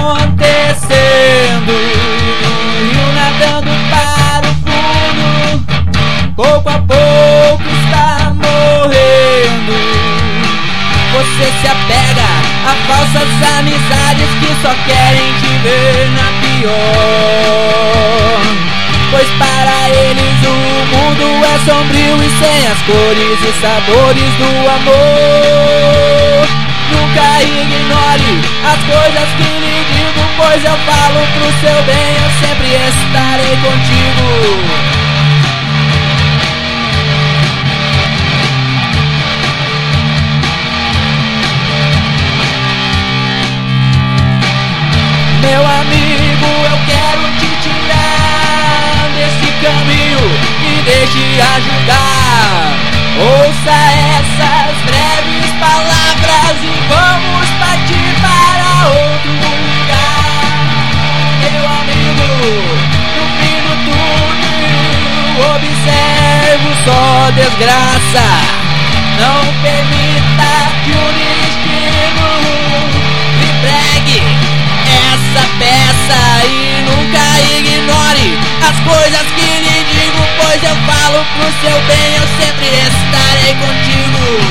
acontecendo. No rio nadando para o fundo, pouco a pouco está morrendo. Você se apega a falsas amizades que só querem te ver na pior, pois para eles o mundo é sombrio e sem as cores e sabores do amor. Nunca ignore as coisas que lhe digo, pois eu falo pro seu bem, eu sempre estarei contigo. Meu amigo, eu quero te tirar desse caminho, me deixe ajudar. Ouça essas breves palavras e vamos partir para outro lugar. Meu amigo, no fim do túnel observo só desgraça. Não permita que o destino lhe pregue essa peça e nunca ignore as coisas que lhe digo, pois eu falo pro seu bem, eu sempre estarei contigo.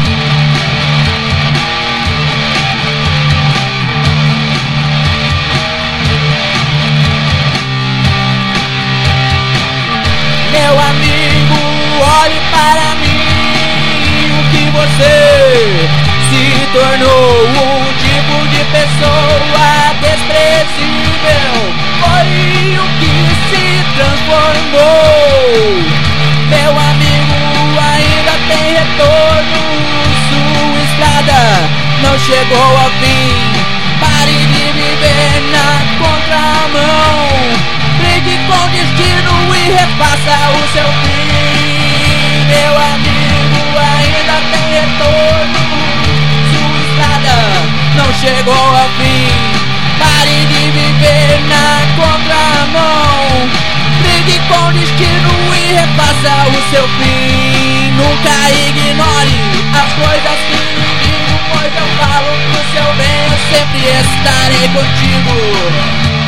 Meu amigo, olhe para mim, o que você se tornou, um tipo de pessoa desprezível, foi o que se transformou. Meu amigo, ainda tem retorno, sua estrada não chegou ao fim. Pare de viver na contramão, brigue com o destino e refaça o seu fim. Meu amigo, ainda tem retorno, não chegou ao fim. Pare de viver na contramão, brigue com o destino e refaça o seu fim. Nunca ignore as coisas que lhe digo, pois eu falo pro seu bem, eu sempre estarei contigo.